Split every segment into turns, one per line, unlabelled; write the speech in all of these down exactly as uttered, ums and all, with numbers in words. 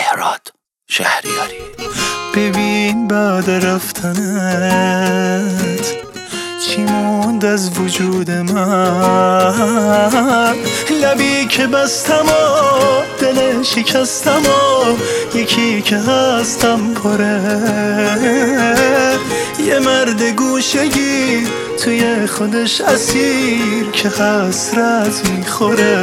مهراد شهریاری.
ببین بعد رفتنت چی موند از وجود من، لبی که بستم و دل شکستم و یکی که هستم پره، یه مرد گوشگی توی خودش اسیر که حسرت میخوره،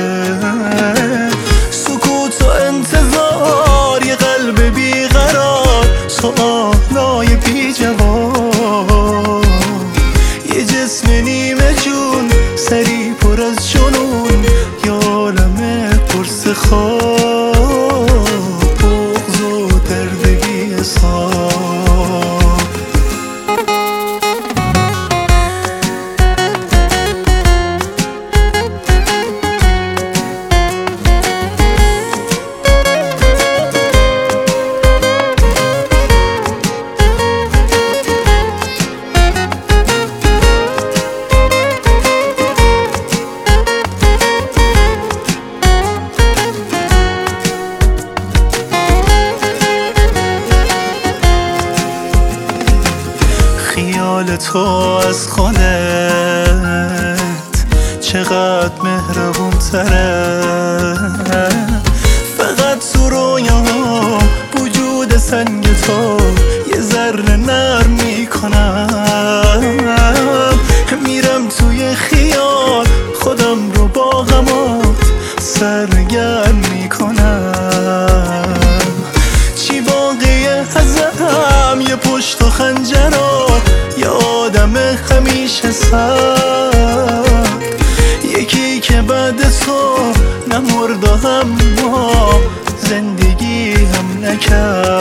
سکوت و انتظار یه قلب بیقرار، سوالای بی جواب، یه جسم نیمه جون سری پر از جنون، یه عالم پرس خواب، بغض و درد بی حساب. خیال تو از خودت چقدر مهربون تره، فقط تو رویام وجود سنگ تو یه ذره نرم میکنم، میرم توی خیال خودم رو با غمات سرگرم میکنم، چی باقیه ازم یه پشت و خنجرها، یه آدم همیشه سرد، یکی که بعد تو نمرد و هم ما زندگی هم نکرد.